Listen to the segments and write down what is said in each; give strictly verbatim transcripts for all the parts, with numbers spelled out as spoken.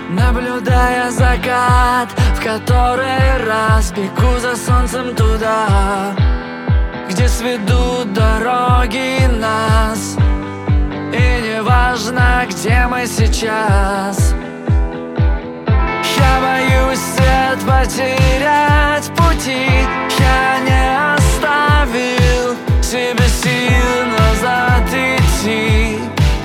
наблюдая закат, в который раз бегу за солнцем туда, где сведут дороги нас. И не важно, где мы сейчас, я боюсь след потерять пути. Я не оставил себе сил назад идти,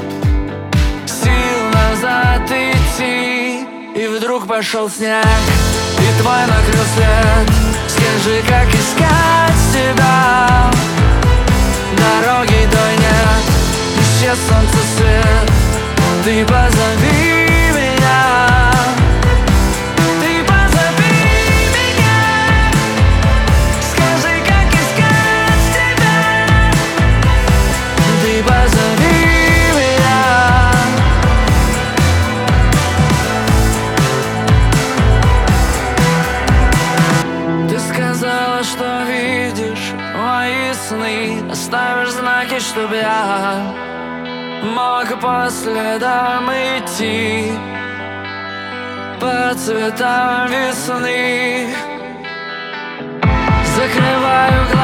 сил назад идти. И вдруг пошел снег, и твой накрыл след. Скажи, как искать тебя? Дороги той нет, исчез солнце свет. Ты позови меня, ты позови меня. Скажи, как искать тебя? Ты позови меня. Ты сказала, что видишь мои сны, оставишь знаки, чтоб я мог по следам идти, по цветам весны. Закрываю глаза.